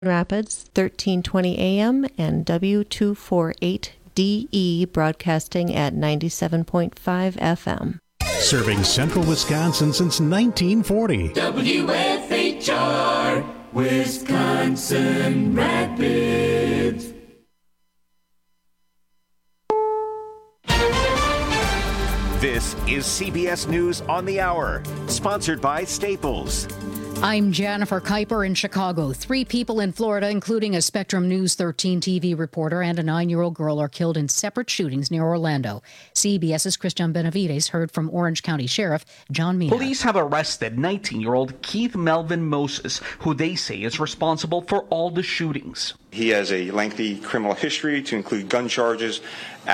Rapids, 1320 AM and W248DE broadcasting at 97.5 FM. Serving Central Wisconsin since 1940. WFHR, Wisconsin Rapids. This is CBS News on the Hour, sponsored by Staples. I'm Jennifer Kuiper in Chicago. 3 people in Florida, including a Spectrum News 13 TV reporter and a 9-year-old girl, are killed in separate shootings near Orlando. CBS's Christian Benavides heard from Orange County Sheriff John Mina. Police have arrested 19-year-old Keith Melvin Moses, who they say is responsible for all the shootings. He has a lengthy criminal history to include gun charges,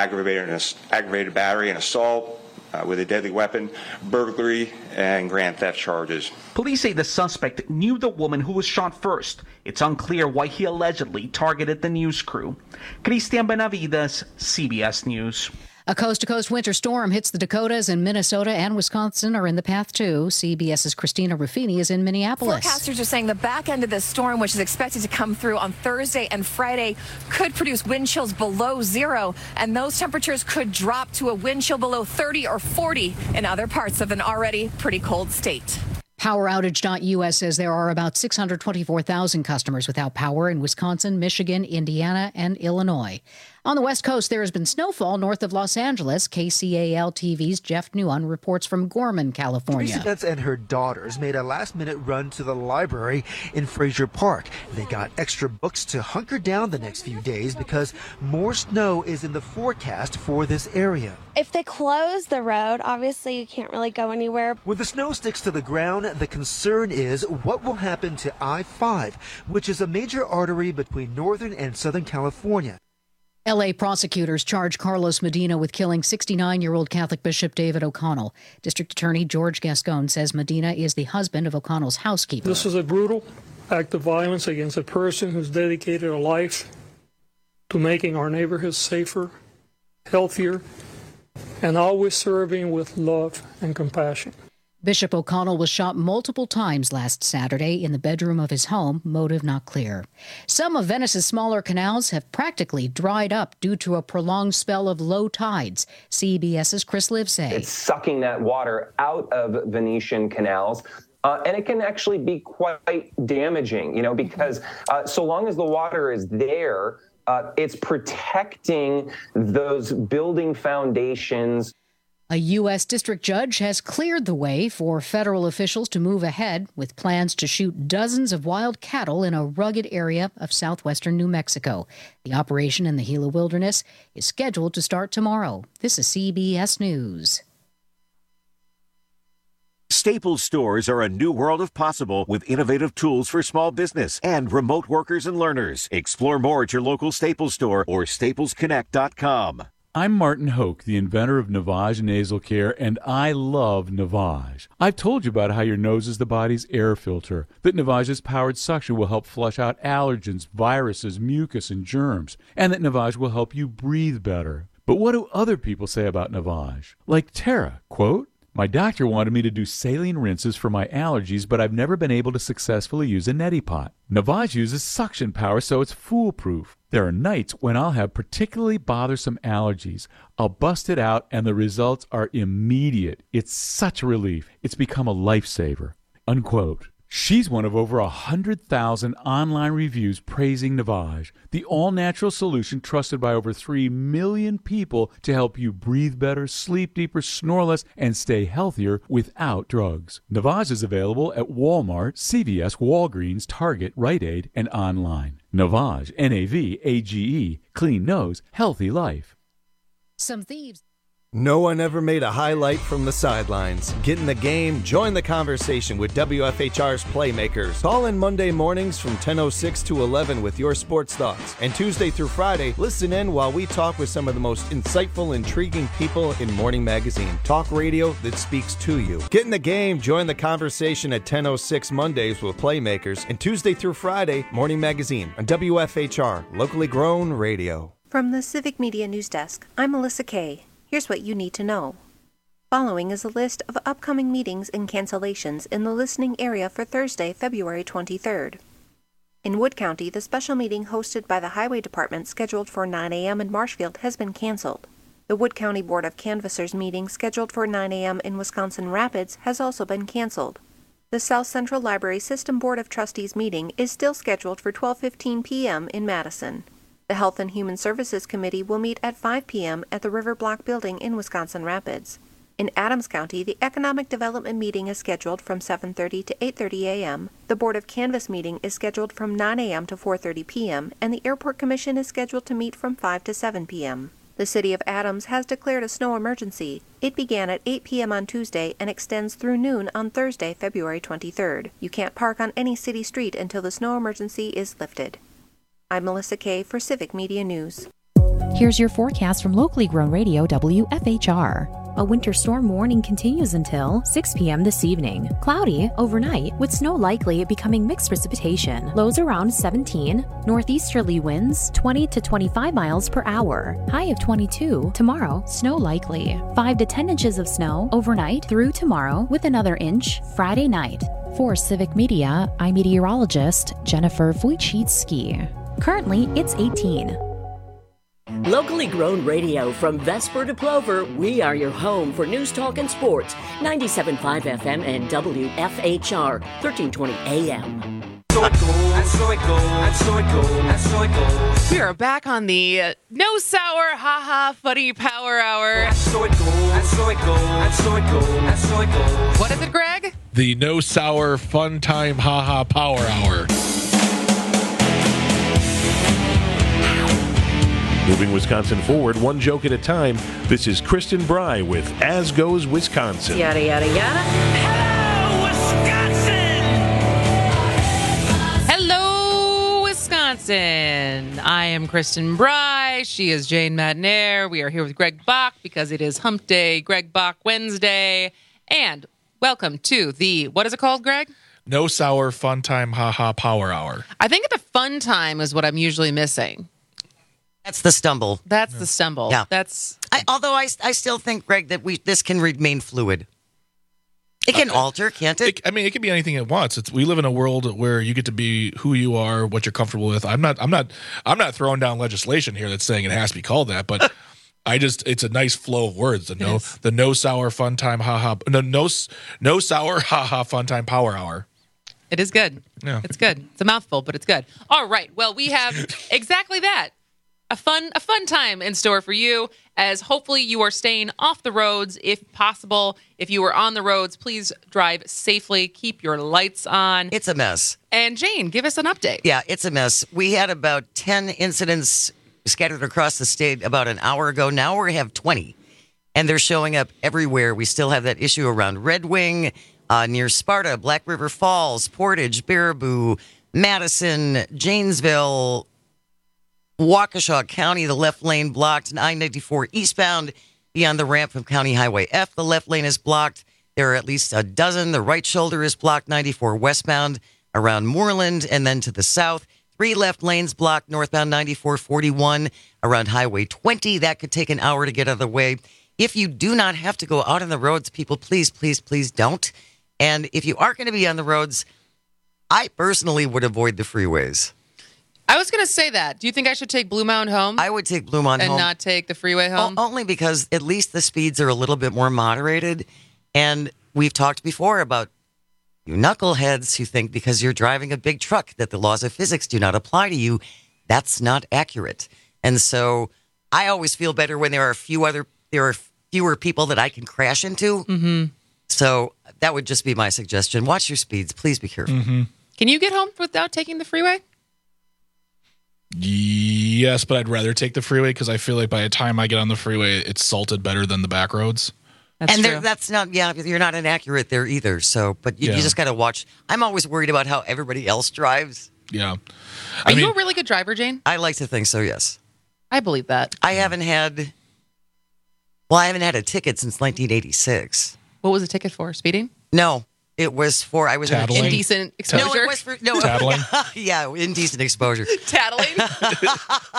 aggravated battery and assault with a deadly weapon, burglary, and grand theft charges. Police say the suspect knew the woman who was shot first. It's unclear why he allegedly targeted the news crew. Christian Benavides, CBS News. A coast-to-coast winter storm hits the Dakotas, and Minnesota and Wisconsin are in the path too. CBS's Christina Ruffini is in Minneapolis. Forecasters are saying the back end of the storm, which is expected to come through on Thursday and Friday, could produce wind chills below 0, and those temperatures could drop to a wind chill below 30 or 40 in other parts of an already pretty cold state. PowerOutage.us says there are about 624,000 customers without power in Wisconsin, Michigan, Indiana, and Illinois. On the West Coast, there has been snowfall north of Los Angeles. KCAL TV's Jeff Nuon reports from Gorman, California. Teresa Betts and her daughters made a last-minute run to the library in Fraser Park. They got extra books to hunker down the next few days because more snow is in the forecast for this area. If they close the road, obviously you can't really go anywhere. When the snow sticks to the ground, the concern is what will happen to I-5, which is a major artery between northern and southern California. L.A. prosecutors charge Carlos Medina with killing 69-year-old Catholic Bishop David O'Connell. District Attorney George Gascon says Medina is the husband of O'Connell's housekeeper. This is a brutal act of violence against a person who's dedicated a life to making our neighborhoods safer, healthier, and always serving with love and compassion. Bishop O'Connell was shot multiple times last Saturday in the bedroom of his home, motive not clear. Some of Venice's smaller canals have practically dried up due to a prolonged spell of low tides. CBS's Chris Livesay. It's sucking that water out of Venetian canals. And it can actually be quite damaging, because so long as the water is there, it's protecting those building foundations. A U.S. district judge has cleared the way for federal officials to move ahead with plans to shoot dozens of wild cattle in a rugged area of southwestern New Mexico. The operation in the Gila Wilderness is scheduled to start tomorrow. This is CBS News. Staples stores are a new world of possible with innovative tools for small business and remote workers and learners. Explore more at your local Staples store or staplesconnect.com. I'm Martin Hoke, the inventor of Navage Nasal Care, and I love Navage. I've told you about how your nose is the body's air filter, that Navage's powered suction will help flush out allergens, viruses, mucus, and germs, and that Navage will help you breathe better. But what do other people say about Navage? Like Tara, quote, "My doctor wanted me to do saline rinses for my allergies, but I've never been able to successfully use a neti pot. Navage uses suction power, so it's foolproof. There are nights when I'll have particularly bothersome allergies. I'll bust it out, and the results are immediate. It's such a relief. It's become a lifesaver." Unquote. She's one of over 100,000 online reviews praising Navage, the all-natural solution trusted by over 3 million people to help you breathe better, sleep deeper, snore less, and stay healthier without drugs. Navage is available at Walmart, CVS, Walgreens, Target, Rite Aid, and online. Navage, N-A-V-A-G-E, clean nose, healthy life. Some thieves. No one ever made a highlight from the sidelines. Get in the game, join the conversation with WFHR's Playmakers. Call in Monday mornings from 10:06 to 11 with your sports thoughts. And Tuesday through Friday, listen in while we talk with some of the most insightful, intriguing people in Morning Magazine. Talk radio that speaks to you. Get in the game, join the conversation at 10:06 Mondays with Playmakers. And Tuesday through Friday, Morning Magazine on WFHR, locally grown radio. From the Civic Media News Desk, I'm Melissa Kay. Here's what you need to know. Following is a list of upcoming meetings and cancellations in the listening area for Thursday, February 23rd. In Wood County, the special meeting hosted by the Highway Department scheduled for 9 a.m. in Marshfield has been canceled. The Wood County Board of Canvassers meeting scheduled for 9 a.m. in Wisconsin Rapids has also been canceled. The South Central Library System Board of Trustees meeting is still scheduled for 12:15 p.m. in Madison. The Health and Human Services Committee will meet at 5 p.m. at the River Block Building in Wisconsin Rapids. In Adams County, the Economic Development meeting is scheduled from 7:30 to 8:30 a.m., the Board of Canvass meeting is scheduled from 9 a.m. to 4:30 p.m., and the Airport Commission is scheduled to meet from 5 to 7 p.m. The City of Adams has declared a snow emergency. It began at 8 p.m. on Tuesday and extends through noon on Thursday, February 23rd. You can't park on any city street until the snow emergency is lifted. I'm Melissa Kay for Civic Media News. Here's your forecast from locally grown radio WFHR. A winter storm warning continues until 6 p.m. this evening. Cloudy overnight with snow likely becoming mixed precipitation. Lows around 17. Northeasterly winds 20 to 25 miles per hour. High of 22. Tomorrow, snow likely. 5 to 10 inches of snow overnight through tomorrow with another inch Friday night. For Civic Media, I'm meteorologist Jennifer Wojcicki. Currently, it's 18. Locally grown radio from Vesper to Plover, we are your home for news, talk, and sports. 97.5 FM and WFHR, 1320 AM. So it goes, and so it goes, and so it goes, and so it goes. We are back on the No Sour Haha Funny Power Hour. And so it goes, and so it goes, and so it goes, and so it goes. What is it, Greg? The No Sour Fun Time Haha Power Hour. Moving Wisconsin forward, one joke at a time. This is Kristen Bry with As Goes Wisconsin. Yada, yada, yada. Hello, Wisconsin. I am Kristen Bry. She is Jane Madnair. We are here with Greg Bach because it is Hump Day, Greg Bach Wednesday. And welcome to the, what is it called, Greg? No Sour Fun Time Haha Power Hour. I think the fun time is what I'm usually missing. That's the stumble. That's the stumble. Yeah. Although I still think, Greg, that this can remain fluid. It can alter, can't it? It can be anything at once. We live in a world where you get to be who you are, what you're comfortable with. I'm not throwing down legislation here that's saying it has to be called that, but it's a nice flow of words. The no sour fun time no sour haha fun time power hour. It is good. Yeah. It's good. It's a mouthful, but it's good. All right. Well, we have exactly that. A fun time in store for you, as hopefully you are staying off the roads if possible. If you are on the roads, please drive safely. Keep your lights on. It's a mess. And Jane, give us an update. Yeah, it's a mess. We had about 10 incidents scattered across the state about an hour ago. Now we have 20, and they're showing up everywhere. We still have that issue around Red Wing, near Sparta, Black River Falls, Portage, Baraboo, Madison, Janesville, Waukesha County, the left lane blocked. I-94 eastbound beyond the ramp from County Highway F, the left lane is blocked. There are at least a dozen. The right shoulder is blocked. 94 westbound around Moreland and then to the south. 3 left lanes blocked northbound 94-41 around Highway 20. That could take an hour to get out of the way. If you do not have to go out on the roads, people, please, please, please don't. And if you are going to be on the roads, I personally would avoid the freeways. I was going to say that. Do you think I should take Blue Mound home? I would take Blue Mound home. And not take the freeway home? Only because at least the speeds are a little bit more moderated. And we've talked before about you knuckleheads who think because you're driving a big truck that the laws of physics do not apply to you. That's not accurate. And so I always feel better when there are fewer people that I can crash into. Mm-hmm. So that would just be my suggestion. Watch your speeds. Please be careful. Mm-hmm. Can you get home without taking the freeway? Yes, but I'd rather take the freeway because I feel like by the time I get on the freeway, it's salted better than the back roads. That's not, you're not inaccurate there either. So, but you just got to watch. I'm always worried about how everybody else drives. Yeah. Are you a really good driver, Jane? I like to think so, yes. I believe that. I haven't had a ticket since 1986. What was the ticket for? Speeding? No. It was for, I was tattling. Indecent exposure? No, it was for, no. Tattling? Yeah, indecent exposure. Tattling?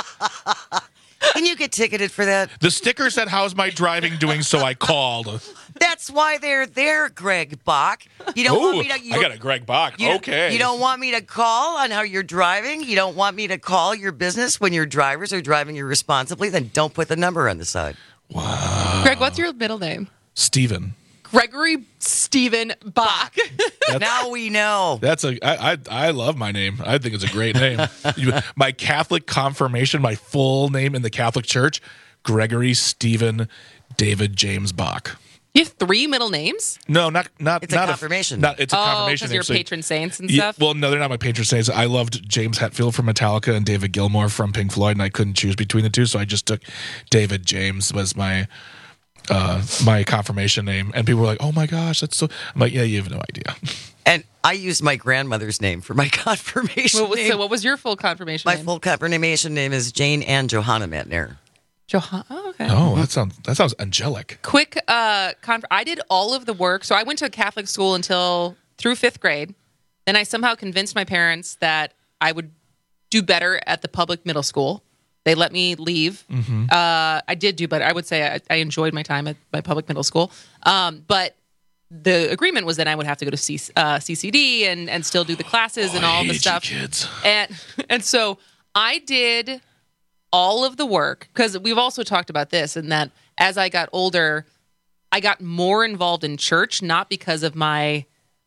Can you get ticketed for that? The sticker said, "How's my driving doing?" So I called. That's why they're there, Greg Bach. You don't want me to. I got a Greg Bach. Okay. You don't want me to call on how you're driving. You don't want me to call your business when your drivers are driving irresponsibly. Then don't put the number on the side. Wow. Greg, what's your middle name? Stephen. Gregory Stephen Bach. Now we know. I love my name. I think it's a great name. My Catholic confirmation, my full name in the Catholic Church, Gregory Stephen David James Bach. You have 3 middle names? No, not. It's a confirmation. It's a confirmation. Because you're patron saints and stuff? Well, no, they're not my patron saints. I loved James Hetfield from Metallica and David Gilmour from Pink Floyd, and I couldn't choose between the two, so I just took David James was my confirmation name. And people were like, "Oh my gosh, that's so." I'm like, "Yeah, you have no idea." And I used my grandmother's name for my confirmation name. So what was your full confirmation name? My full confirmation name is Jane Ann Johanna Metner. Oh, okay. Oh, that sounds angelic. Quick, I did all of the work. So I went to a Catholic school through 5th grade. Then I somehow convinced my parents that I would do better at the public middle school. They let me leave. Mm-hmm. I did do better. I would say I enjoyed my time at my public middle school. But the agreement was that I would have to go to CCD and still do the classes and all the stuff. Kids. And so I did all of the work, because we've also talked about this, and that as I got older, I got more involved in church, not because of my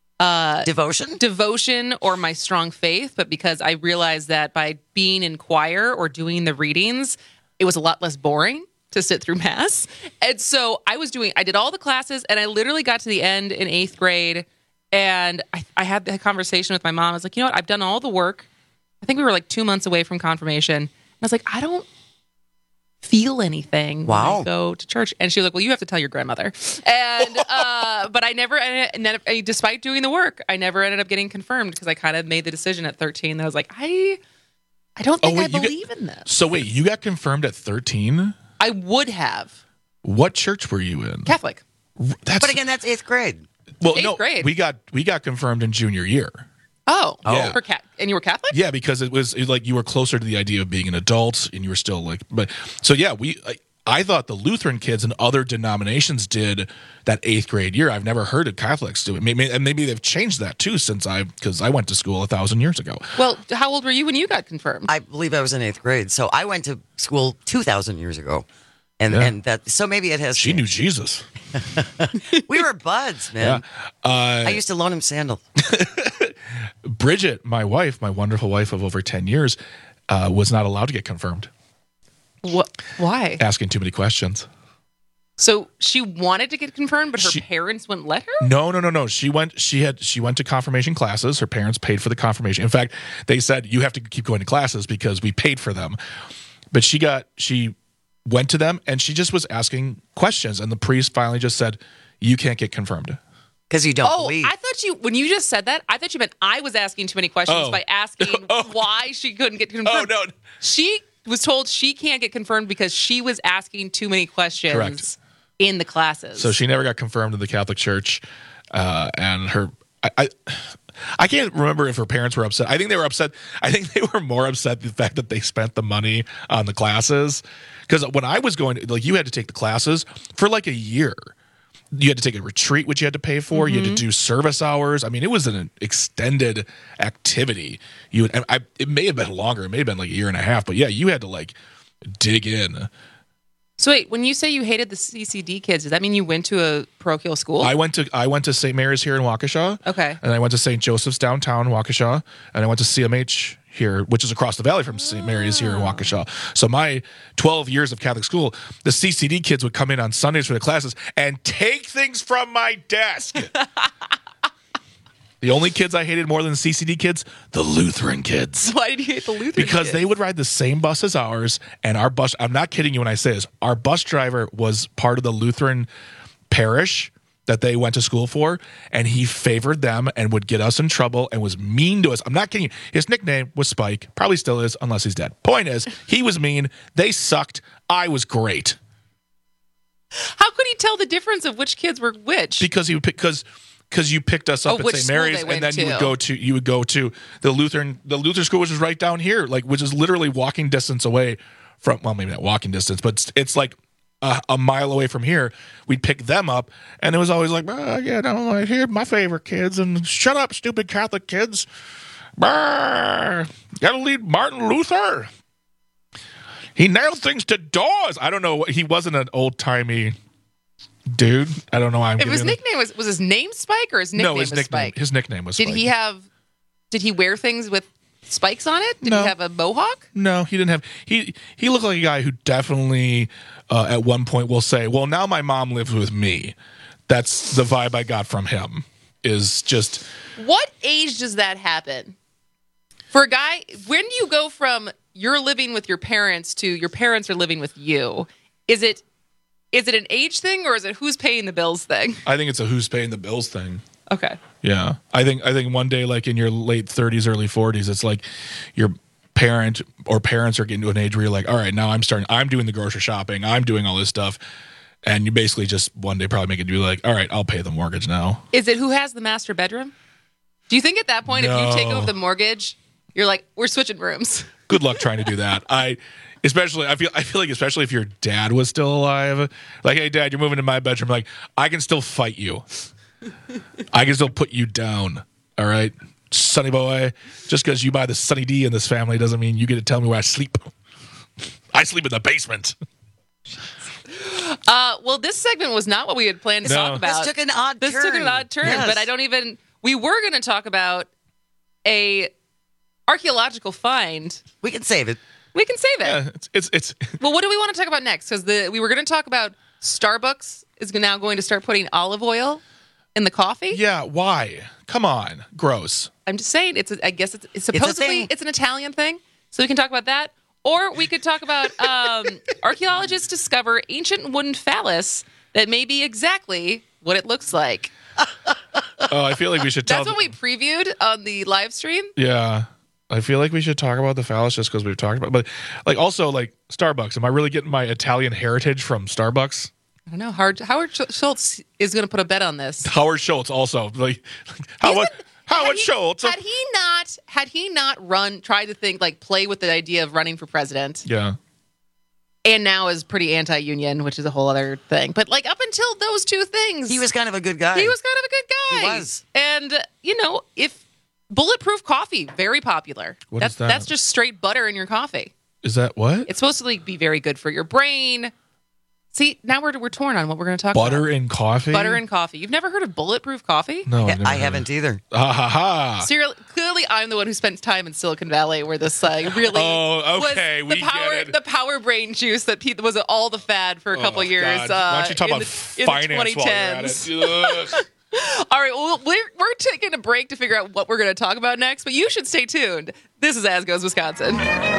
devotion or my strong faith, but because I realized that by being in choir or doing the readings, it was a lot less boring to sit through Mass. And so I did all the classes, and I literally got to the end in 8th grade, and I had that conversation with my mom. I was like, you know what? I've done all the work. I think we were like 2 months away from confirmation. I was like, I don't feel anything when I go to church. And she was like, well, you have to tell your grandmother. And but I never, and then despite doing the work, I never ended up getting confirmed, because I kind of made the decision at 13 that I was like, I don't think I believe in this. So wait, you got confirmed at 13? I would have. What church were you in? Catholic. But again, that's 8th grade. Well, 8th grade. We got confirmed in junior year. Oh, yeah. And you were Catholic? Yeah, because it was like you were closer to the idea of being an adult, and you were still like. But so yeah, I thought the Lutheran kids and other denominations did that 8th grade year. I've never heard of Catholics do it. Maybe they've changed that too because I went to school 1,000 years ago. Well, how old were you when you got confirmed? I believe I was in 8th grade, so I went to school 2,000 years ago. And that, so maybe it has. She knew Jesus. We were buds, man. Yeah. I used to loan him sandals. Bridget, my wife, my wonderful wife of over 10 years, was not allowed to get confirmed. What? Why? Asking too many questions. So she wanted to get confirmed, but her parents wouldn't let her? No. She went to confirmation classes. Her parents paid for the confirmation. In fact, they said, you have to keep going to classes because we paid for them. But she went to them, and she just was asking questions, and the priest finally just said, you can't get confirmed. Because you don't believe. I thought when you just said that, I thought you meant I was asking too many questions by asking why she couldn't get confirmed. Oh, no. She was told she can't get confirmed because she was asking too many questions. Correct. In the classes. So she never got confirmed in the Catholic Church, and I can't remember if her parents were upset. I think they were upset. I think they were more upset the fact that they spent the money on the classes. Because when I was going, you had to take the classes for like a year. You had to take a retreat, which you had to pay for. Mm-hmm. You had to do service hours. I mean, it was an extended activity. It may have been longer. It may have been like a year and a half. But yeah, you had to dig in. So wait, when you say you hated the CCD kids, does that mean you went to a parochial school? I went to St. Mary's here in Waukesha. Okay. And I went to St. Joseph's downtown Waukesha, and I went to CMH here, which is across the valley from St. Mary's here in Waukesha. So my 12 years of Catholic school, the CCD kids would come in on Sundays for the classes and take things from my desk. The only kids I hated more than the CCD kids, the Lutheran kids. Why did you hate the Lutheran because kids? They would ride the same bus as ours, and our bus, I'm not kidding you when I say this, our bus driver was part of the Lutheran parish that they went to school for, and he favored them and would get us in trouble and was mean to us. I'm not kidding you. His nickname was Spike. Probably still is, unless he's dead. Point is, he was mean. They sucked. I was great. How could he tell the difference of which kids were which? Because you picked us up at St. Mary's, and then you would go to the Lutheran school, which is right down here, which is literally walking distance away from, well, maybe not walking distance, but it's like a mile away from here, we'd pick them up, and it was always like, here my favorite kids, and shut up, stupid Catholic kids. Gotta lead Martin Luther. He nailed things to doors. I don't know. He wasn't an old-timey dude. I don't know why I'm If giving his him nickname was his name Spike or his nickname was Spike? His nickname was Spike. Did he wear things with spikes on it? Did he have a mohawk? No, he didn't have. He looked like a guy who definitely at one point will say, well, now my mom lives with me. That's the vibe I got from him, is just. What age does that happen? For a guy, when do you go from you're living with your parents to your parents are living with you? Is it an age thing or is it who's paying the bills thing? I think it's a who's paying the bills thing. Okay. Yeah. I think one day, like in your late 30s, early 40s, it's like your parent or parents are getting to an age where you're like, all right, now I'm doing the grocery shopping. I'm doing all this stuff. And you basically just one day probably make it do like, all right, I'll pay the mortgage now. Is it who has the master bedroom? Do you think at that point, if you take over the mortgage, you're like, we're switching rooms? Good luck trying to do that. I feel like especially if your dad was still alive, like, hey, Dad, you're moving to my bedroom. Like, I can still fight you. I can still put you down. All right, Sonny boy. Just because you buy the Sunny D in this family doesn't mean you get to tell me where I sleep. I sleep in the basement. Well, this segment was not what we had planned to talk about. This took an odd turn. Yes. But we were going to talk about a archaeological find. We can save it. Yeah, it's. Well, what do we want to talk about next? Because we were going to talk about Starbucks is now going to start putting olive oil in the coffee. Yeah, why? Come on, gross. I'm just saying. I guess it's supposedly it's an Italian thing, so we can talk about that. Or we could talk about archaeologists discover ancient wooden phallus that may be exactly what it looks like. Oh, I feel like we should talk. That's what we previewed on the live stream. Yeah. I feel like we should talk about the phallus just because we've talked about it. But like also like Starbucks. Am I really getting my Italian heritage from Starbucks? I don't know. Howard Schultz is going to put a bet on this. Howard Schultz also. Like Howard Schultz. Had he not tried to play with the idea of running for president. Yeah. And now is pretty anti-union, which is a whole other thing. But like up until those two things, he was kind of a good guy. He was. And if bulletproof coffee, very popular. What is that? That's just straight butter in your coffee. Is that what? It's supposed to be very good for your brain. See, now we're torn on what we're going to talk about. Butter in coffee? Butter in coffee. You've never heard of bulletproof coffee? No, I haven't either. Clearly, I'm the one who spent time in Silicon Valley where this really was the power brain juice that was all the fad for a couple years. Why don't you talk about finance while you're at it? All right, well, we're taking a break to figure out what we're going to talk about next, but you should stay tuned. This is As Goes Wisconsin.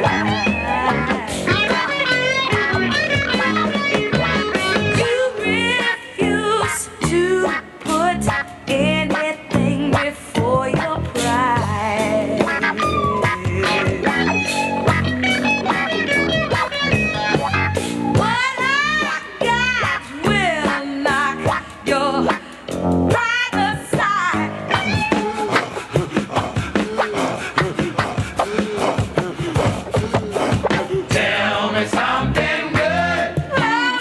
Anything before your pride. What I got will knock your pride aside. Tell me something good. Oh,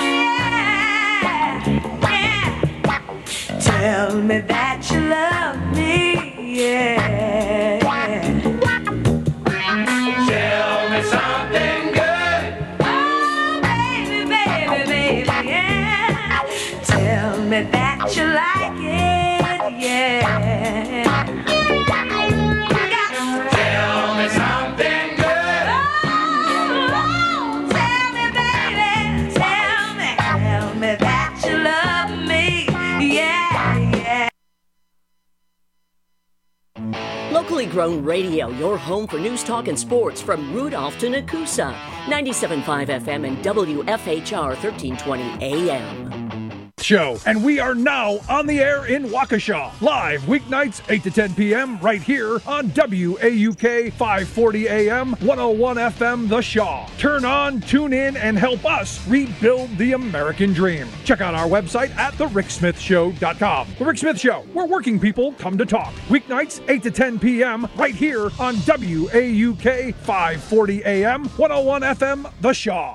yeah. Tell me that you love me, yeah. Tell me something good. Oh, baby, baby, baby, yeah. Tell me that you like it, yeah. Tell me something good. Oh, tell me, baby, tell me that you love me, yeah. Locally grown radio, your home for news, talk, and sports from Rudolph to Nakusa. 97.5 FM and WFHR 1320 AM. Show, and we are now on the air in Waukesha, live weeknights 8 to 10 p.m. right here on WAUK 540 AM 101 FM The Shaw. Turn on, tune in, and help us rebuild the American dream. Check out our website at thericksmithshow.com. The Rick Smith Show, where working people come to talk. Weeknights 8 to 10 p.m. right here on WAUK 540 AM 101 FM The Shaw.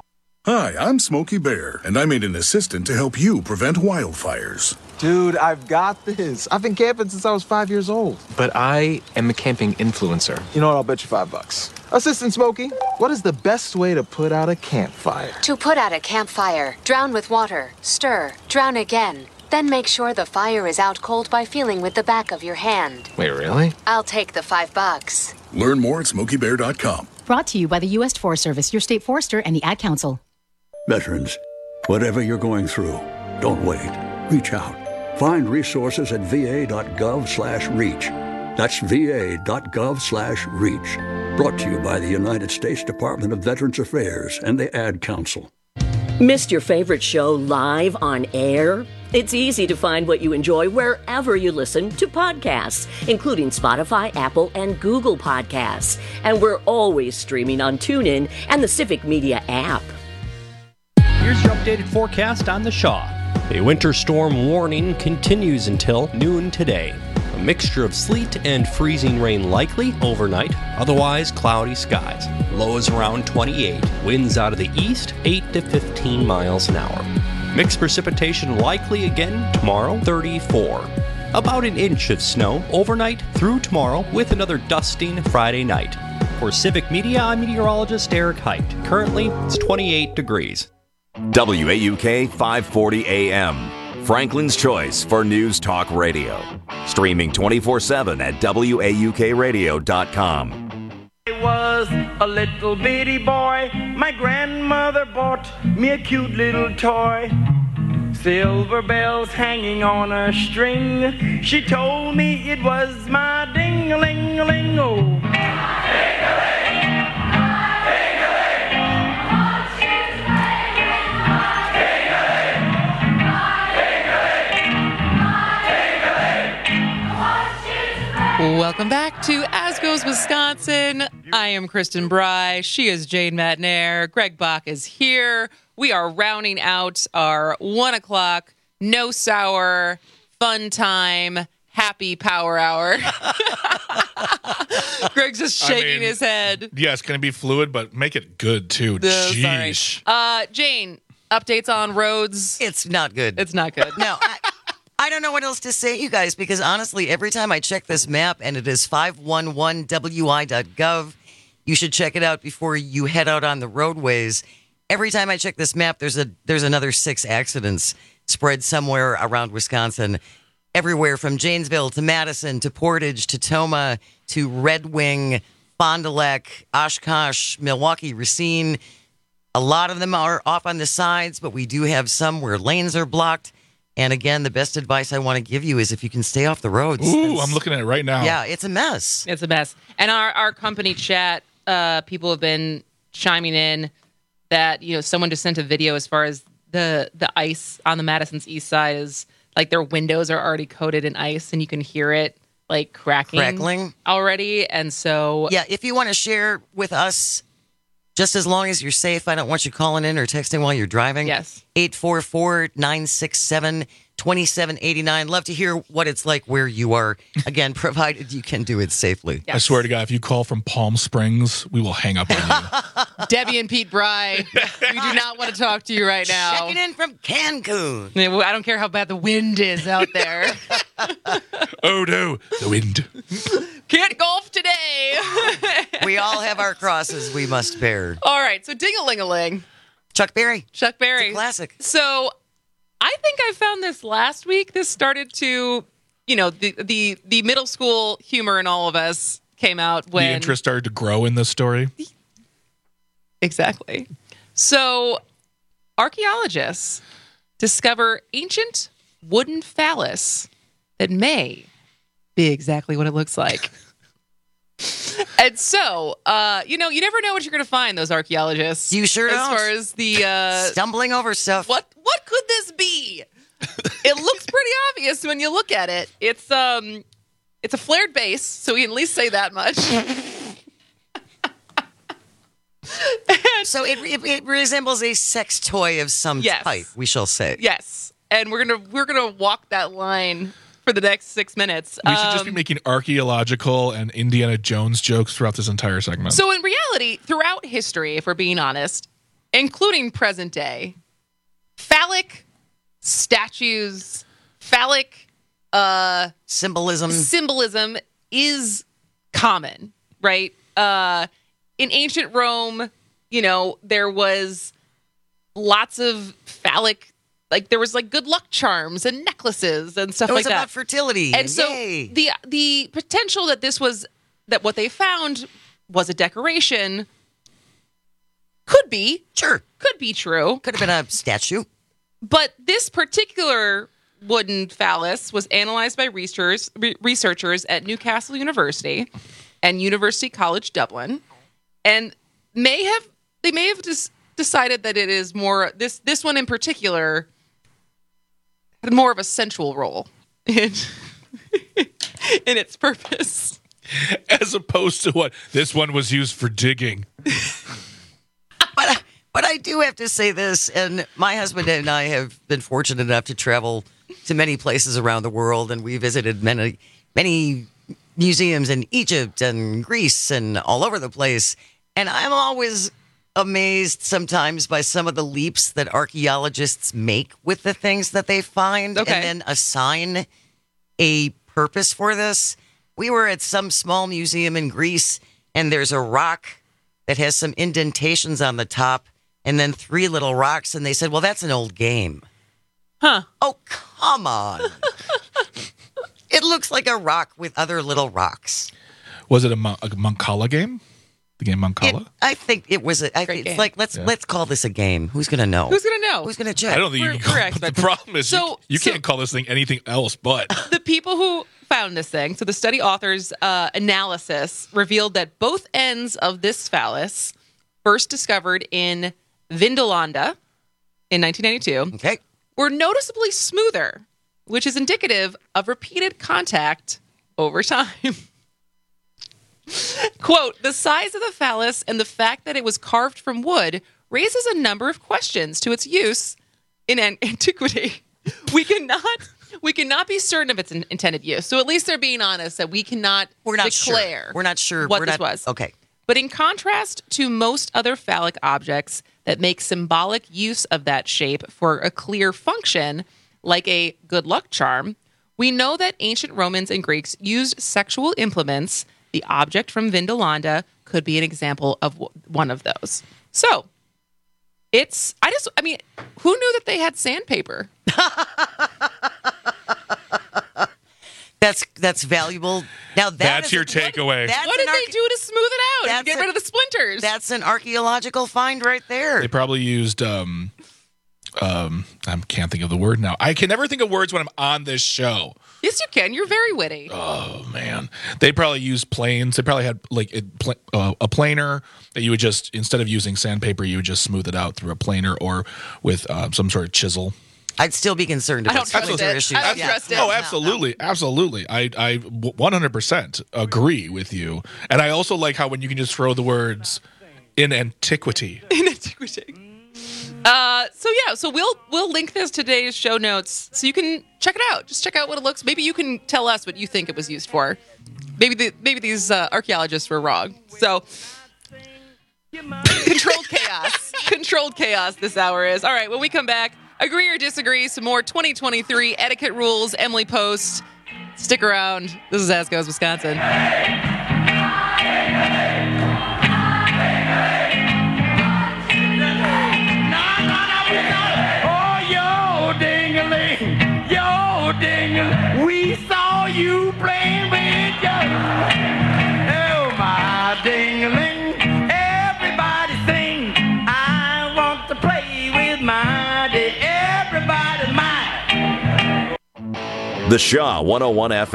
Hi, I'm Smokey Bear, and I made an assistant to help you prevent wildfires. Dude, I've got this. I've been camping since I was 5 years old. But I am a camping influencer. You know what? I'll bet you $5. Assistant Smokey, what is the best way to put out a campfire? To put out a campfire, drown with water, stir, drown again. Then make sure the fire is out cold by feeling with the back of your hand. Wait, really? I'll take the $5. Learn more at SmokeyBear.com. Brought to you by the U.S. Forest Service, your state forester, and the Ad Council. Veterans, whatever you're going through, don't wait. Reach out. Find resources at va.gov/reach. That's va.gov/reach. Brought to you by the United States Department of Veterans Affairs and the Ad Council. Missed your favorite show live on air? It's easy to find what you enjoy wherever you listen to podcasts, including Spotify, Apple, and Google Podcasts. And we're always streaming on TuneIn and the Civic Media app. Here's your updated forecast on the Shaw. A winter storm warning continues until noon today. A mixture of sleet and freezing rain likely overnight, otherwise cloudy skies. Lows around 28, winds out of the east 8 to 15 miles an hour. Mixed precipitation likely again tomorrow, 34. About an inch of snow overnight through tomorrow with another dusting Friday night. For Civic Media, I'm meteorologist Eric Height. Currently, it's 28 degrees. WAUK 540 AM, Franklin's choice for News Talk Radio. Streaming 24/7 at WAUKradio.com. I was a little bitty boy. My grandmother bought me a cute little toy. Silver bells hanging on a string. She told me it was my ding-a-ling-a-ling. Oh. Welcome back to As Goes Wisconsin. I am Kristen Bry. She is Jane Matnair. Greg Bach is here. We are rounding out our 1 o'clock, no sour, fun time, happy power hour. Greg's just shaking his head. Yeah, it's going to be fluid, but make it good, too. Jeez. Sorry. Jane, updates on roads. It's not good. It's not good. No, I don't know what else to say, you guys, because honestly, every time I check this map, and it is 511wi.gov, you should check it out before you head out on the roadways. Every time I check this map, there's another 6 accidents spread somewhere around Wisconsin, everywhere from Janesville to Madison to Portage to Toma to Red Wing, Fond du Lac, Oshkosh, Milwaukee, Racine. A lot of them are off on the sides, but we do have some where lanes are blocked. And again, the best advice I want to give you is if you can stay off the roads. Ooh, I'm looking at it right now. Yeah, it's a mess. It's a mess. And our company chat, people have been chiming in that, someone just sent a video as far as the ice on the Madison's east side is like their windows are already coated in ice and you can hear it like crackling already. And so, yeah, if you want to share with us, just as long as you're safe, I don't want you calling in or texting while you're driving. Yes. 844-967-2789. Love to hear what it's like where you are. Again, provided you can do it safely. Yes. I swear to God, if you call from Palm Springs, we will hang up on you. Debbie and Pete Bry, we do not want to talk to you right now. Checking in from Cancun. I don't care how bad the wind is out there. Oh, no, the wind. Can't golf today. We all have our crosses we must bear. All right, so ding-a-ling-a-ling. Chuck Berry. It's a classic. So I think I found this last week. This started to, the middle school humor in all of us came out when... The interest started to grow in this story. Exactly. So archaeologists discover ancient wooden phallus that may be exactly what it looks like. And so, you never know what you're going to find, those archaeologists. You sure don't. As far as the... stumbling over stuff. What could this be? It looks pretty obvious when you look at it. It's a flared base, so we can at least say that much. So it resembles a sex toy of some type, we shall say. Yes. And we're gonna walk that line for the next 6 minutes. We should just be making archaeological and Indiana Jones jokes throughout this entire segment. So in reality, throughout history, if we're being honest, including present day, phallic statues, phallic symbolism is common, right? In ancient Rome, there was lots of phallic, there was good luck charms and necklaces and stuff like that. It was about fertility. And so Yay. the potential that what they found was a decoration could be true. Could have been a statue. But this particular wooden phallus was analyzed by researchers at Newcastle University and University College Dublin, and they may have just decided that it is more this one in particular had more of a sensual role in its purpose, as opposed to what this one was used for digging. But I do have to say this, and my husband and I have been fortunate enough to travel to many places around the world, and we visited many museums in Egypt and Greece and all over the place. And I'm always amazed sometimes by some of the leaps that archaeologists make with the things that they find and then assign a purpose for this. We were at some small museum in Greece, and there's a rock that has some indentations on the top and then 3 little rocks, and they said, well, that's an old game. Huh. Oh, come on. It looks like a rock with other little rocks. Was it a Mancala game? The game Mancala? I think it was. It's like let's call this a game. Who's gonna know? Who's going to know? Who's gonna judge? I don't think you can call it. But the problem is you can't call this thing anything else but. The people who found this thing, so the study authors' analysis revealed that both ends of this phallus, first discovered in Vindolanda in 1992, were noticeably smoother, which is indicative of repeated contact over time. Quote, the size of the phallus and the fact that it was carved from wood raises a number of questions to its use in antiquity. We cannot be certain of its intended use. So at least they're being honest that we're not declare. Sure. We're not sure what this was. Okay. But in contrast to most other phallic objects that make symbolic use of that shape for a clear function, like a good luck charm, we know that ancient Romans and Greeks used sexual implements. The object from Vindolanda could be an example of one of those. So, who knew that they had sandpaper? That's valuable. Now that's your takeaway. What did they do to smooth it out and get rid of the splinters? That's an archaeological find right there. They probably used I can't think of the word now. I can never think of words when I'm on this show. Yes, you can. You're very witty. Oh man, they probably used planes. They probably had a planer that you would just, instead of using sandpaper, you would just smooth it out through a planer or with some sort of chisel. I'd still be concerned if it's splinter issues. I don't trust it. Oh, absolutely, absolutely. I 100% agree with you, and I also like how when you can just throw the words in antiquity. In antiquity. So we'll link this to today's show notes so you can check it out. Just check out what it looks. Maybe you can tell us what you think it was used for. Maybe these archaeologists were wrong. So controlled chaos this hour is. All right, when we come back, agree or disagree, some more 2023 etiquette rules. Emily Post, stick around. This is As Goes Wisconsin. We saw you playing with your oh my ding-a-ling. Everybody sing. I want to play with my day. Everybody's mine. The Shaw 101 FM.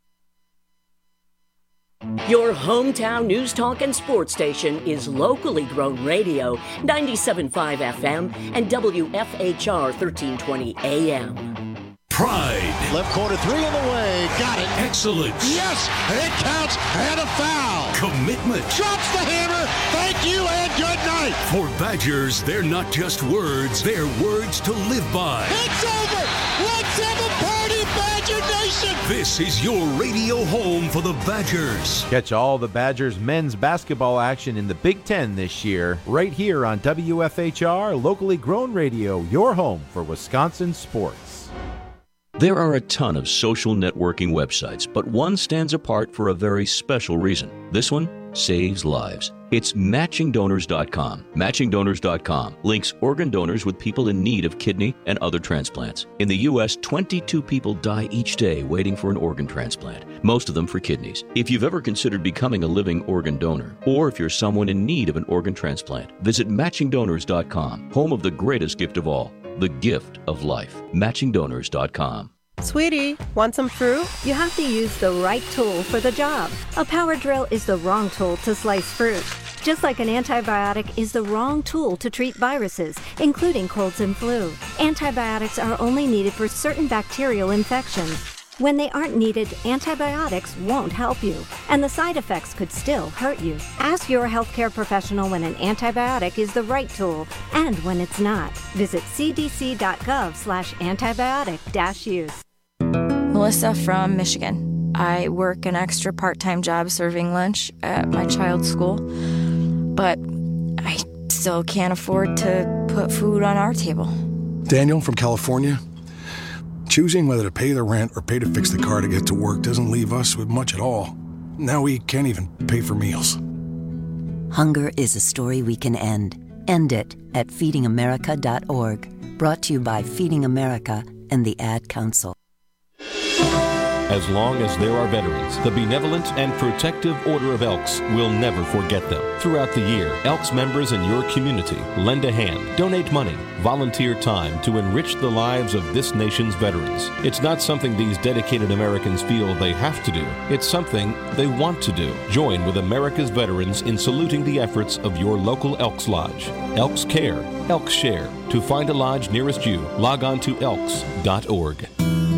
Your hometown news talk and sports station is locally grown radio, 97.5 FM and WFHR 1320 AM. Pride. Left corner 3 on the way. Got it. Excellence. Yes, it counts and a foul. Commitment. Drops the hammer. Thank you and good night. For Badgers, they're not just words. They're words to live by. It's over. Let's have a party, Badger Nation. Jackson! This is your radio home for the Badgers. Catch all the Badgers men's basketball action in the Big Ten this year, right here on WFHR, locally grown radio, your home for Wisconsin sports. There are a ton of social networking websites, but one stands apart for a very special reason. This one saves lives. It's MatchingDonors.com. MatchingDonors.com links organ donors with people in need of kidney and other transplants. In the U.S., 22 people die each day waiting for an organ transplant, most of them for kidneys. If you've ever considered becoming a living organ donor, or if you're someone in need of an organ transplant, visit MatchingDonors.com, home of the greatest gift of all, the gift of life. MatchingDonors.com. Sweetie, want some fruit? You have to use the right tool for the job. A power drill is the wrong tool to slice fruit. Just like an antibiotic is the wrong tool to treat viruses, including colds and flu. Antibiotics are only needed for certain bacterial infections. When they aren't needed, antibiotics won't help you, and the side effects could still hurt you. Ask your healthcare professional when an antibiotic is the right tool and when it's not. Visit cdc.gov/antibiotic-use. Melissa from Michigan. I work an extra part-time job serving lunch at my child's school, but I still can't afford to put food on our table. Daniel from California. Choosing whether to pay the rent or pay to fix the car to get to work doesn't leave us with much at all. Now we can't even pay for meals. Hunger is a story we can end. End it at feedingamerica.org. Brought to you by Feeding America and the Ad Council. As long as there are veterans, the Benevolent and Protective Order of Elks will never forget them. Throughout the year, Elks members in your community lend a hand, donate money, volunteer time to enrich the lives of this nation's veterans. It's not something these dedicated Americans feel they have to do. It's something they want to do. Join with America's veterans in saluting the efforts of your local Elks Lodge. Elks Care, Elks Share. To find a lodge nearest you, log on to elks.org.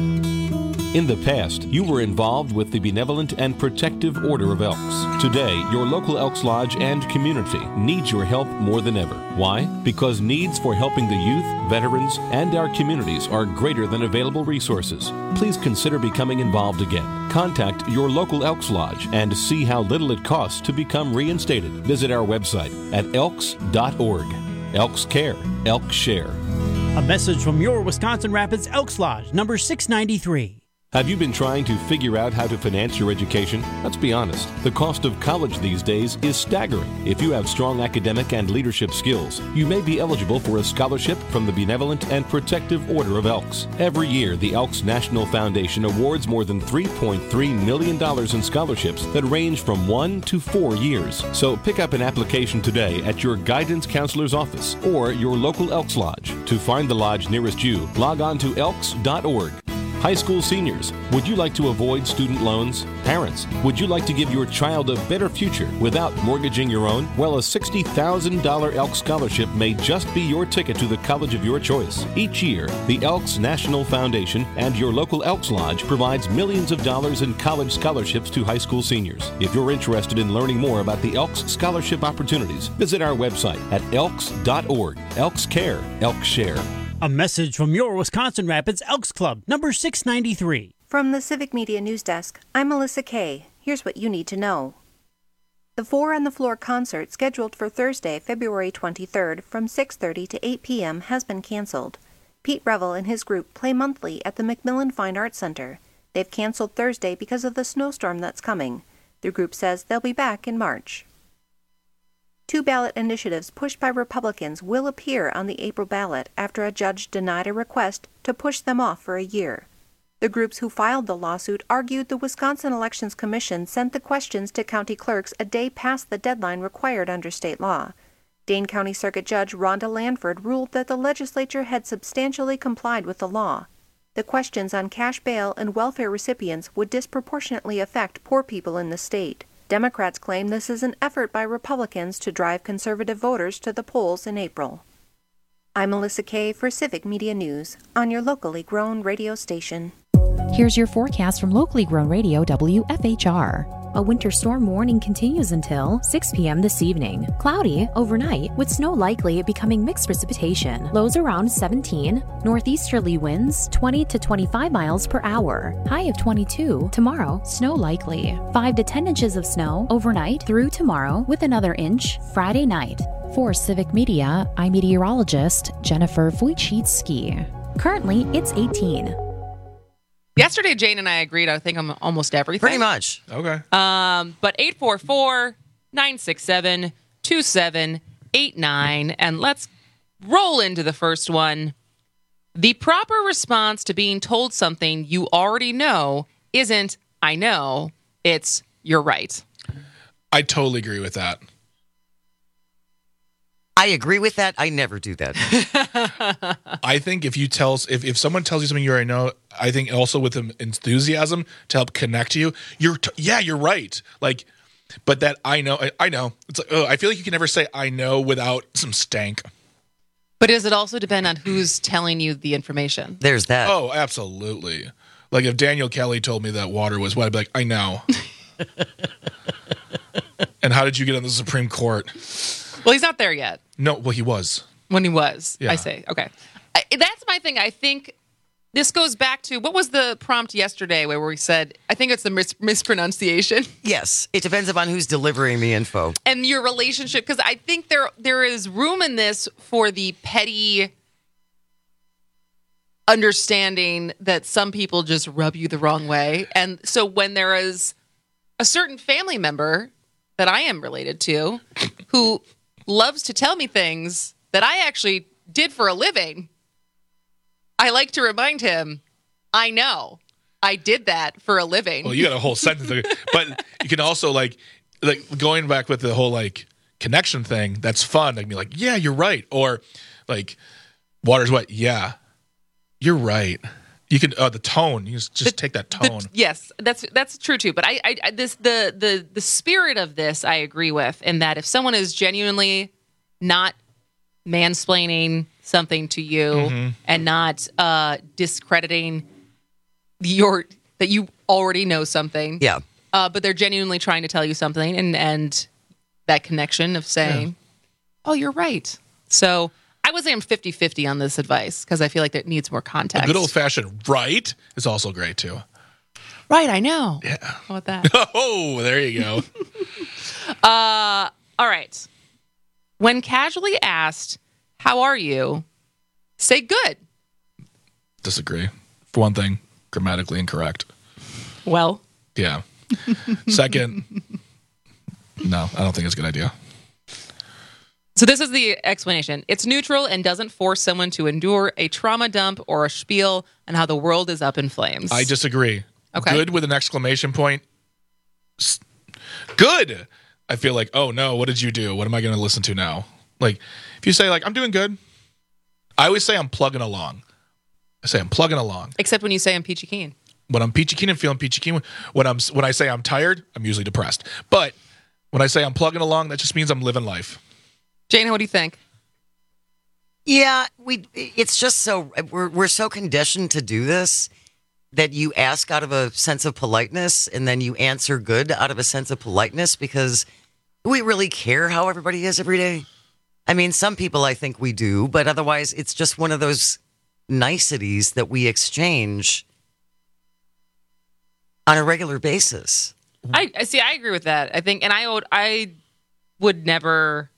In the past, you were involved with the Benevolent and Protective Order of Elks. Today, your local Elks Lodge and community needs your help more than ever. Why? Because needs for helping the youth, veterans, and our communities are greater than available resources. Please consider becoming involved again. Contact your local Elks Lodge and see how little it costs to become reinstated. Visit our website at elks.org. Elks Care, Elks Share. A message from your Wisconsin Rapids Elks Lodge, number 693. Have you been trying to figure out how to finance your education? Let's be honest. The cost of college these days is staggering. If you have strong academic and leadership skills, you may be eligible for a scholarship from the Benevolent and Protective Order of Elks. Every year, the Elks National Foundation awards more than $3.3 million in scholarships that range from 1 to 4 years. So pick up an application today at your guidance counselor's office or your local Elks Lodge. To find the lodge nearest you, log on to elks.org. High school seniors, would you like to avoid student loans? Parents, would you like to give your child a better future without mortgaging your own? Well, a $60,000 Elks Scholarship may just be your ticket to the college of your choice. Each year, the Elks National Foundation and your local Elks Lodge provides millions of dollars in college scholarships to high school seniors. If you're interested in learning more about the Elks Scholarship opportunities, visit our website at elks.org. Elks Care, Elks Share. A message from your Wisconsin Rapids Elks Club, number 693. From the Civic Media News Desk, I'm Melissa Kay. Here's what you need to know. The Four on the Floor concert scheduled for Thursday, February 23rd from 6:30 to 8 p.m. has been canceled. Pete Revel and his group play monthly at the Macmillan Fine Arts Center. They've canceled Thursday because of the snowstorm that's coming. The group says they'll be back in March. 2 ballot initiatives pushed by Republicans will appear on the April ballot after a judge denied a request to push them off for a year. The groups who filed the lawsuit argued the Wisconsin Elections Commission sent the questions to county clerks a day past the deadline required under state law. Dane County Circuit Judge Rhonda Lanford ruled that the legislature had substantially complied with the law. The questions on cash bail and welfare recipients would disproportionately affect poor people in the state. Democrats claim this is an effort by Republicans to drive conservative voters to the polls in April. I'm Melissa Kay for Civic Media News on your locally grown radio station. Here's your forecast from locally grown radio WFHR. A winter storm warning continues until 6 p.m. this evening. Cloudy overnight with snow likely becoming mixed precipitation. Lows around 17. Northeasterly winds 20 to 25 miles per hour. High of 22. Tomorrow, snow likely. 5 to 10 inches of snow overnight through tomorrow with another inch Friday night. For Civic Media, I'm meteorologist Jennifer Wojcicki. Currently, it's 18. Yesterday, Jane and I agreed, I think, on almost everything. Pretty much. Okay. But 844-967-2789. And let's roll into the first one. The proper response to being told something you already know isn't, I know, it's, you're right. I totally agree with that. I agree with that. I never do that. I think if someone tells you something you already know, I think also with enthusiasm to help connect to you, you're right. Like, but that I know. It's like, I feel like you can never say I know without some stank. But does it also depend on who's telling you the information? There's that. Oh, absolutely. Like if Daniel Kelly told me that water was wet, I'd be like, I know. And how did you get on the Supreme Court? Well, he's not there yet. No, well, he was. When he was, Yeah. I say. Okay. That's my thing. I think this goes back to, what was the prompt yesterday where we said, I think it's the mispronunciation. Yes. It depends upon who's delivering the info. And your relationship, because I think there is room in this for the petty understanding that some people just rub you the wrong way. And so when there is a certain family member that I am related to who loves to tell me things that I actually did for a living, I like to remind him, I know, I did that for a living. Well, you got a whole sentence, but you can also like going back with the whole like connection thing. That's fun. Like be like, yeah, you're right, or like water's wet. Yeah, you're right. You can the tone. You just take that tone. Yes, that's true too. But the spirit of this I agree with, in that if someone is genuinely not mansplaining something to you and not discrediting that you already know something. Yeah. But they're genuinely trying to tell you something, and that connection of saying, oh, you're right. So I would say I'm 50-50 on this advice because I feel like it needs more context. A good old-fashioned right is also great, too. Right, I know. Yeah. How about that? Oh, there you go. All right. When casually asked, how are you? Say good. Disagree. For one thing, grammatically incorrect. Well. Yeah. Second, no, I don't think it's a good idea. So this is the explanation. It's neutral and doesn't force someone to endure a trauma dump or a spiel on how the world is up in flames. I disagree. Okay. Good with an exclamation point. Good. I feel like, oh no, what did you do? What am I going to listen to now? Like, if you say like, I'm doing good, I always say I'm plugging along. I say I'm plugging along. Except when you say I'm peachy keen. When I'm peachy keen and feeling peachy keen, when I say I'm tired, I'm usually depressed. But when I say I'm plugging along, that just means I'm living life. Jana, what do you think? Yeah, it's just so we're so conditioned to do this that you ask out of a sense of politeness and then you answer good out of a sense of politeness because we really care how everybody is every day. I mean, some people I think we do, but otherwise it's just one of those niceties that we exchange on a regular basis. I agree with that. I think, and I would never,